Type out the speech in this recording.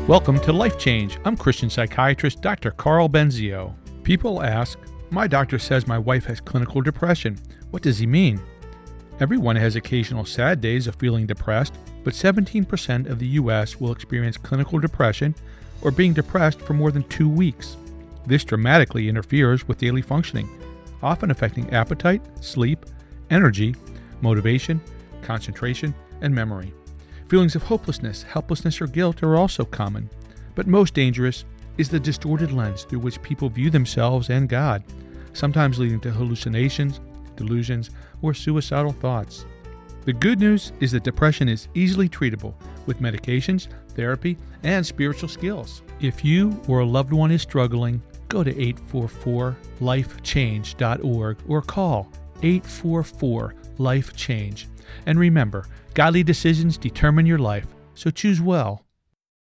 Welcome to Life Change. I'm Christian psychiatrist Dr. Carl Benzio. People ask, my doctor says my wife has clinical depression. What does he mean? Everyone has occasional sad days of feeling depressed, but 17% of the U.S. will experience clinical depression or being depressed for more than 2 weeks. This dramatically interferes with daily functioning, often affecting appetite, sleep, energy, motivation, concentration, and memory. Feelings of hopelessness, helplessness, or guilt are also common, but most dangerous is the distorted lens through which people view themselves and God, sometimes leading to hallucinations, delusions, or suicidal thoughts. The good news is that depression is easily treatable with medications, therapy, and spiritual skills. If you or a loved one is struggling, go to 844lifechange.org or call 844-LIFE-CHANGE. And remember, godly decisions determine your life, so choose well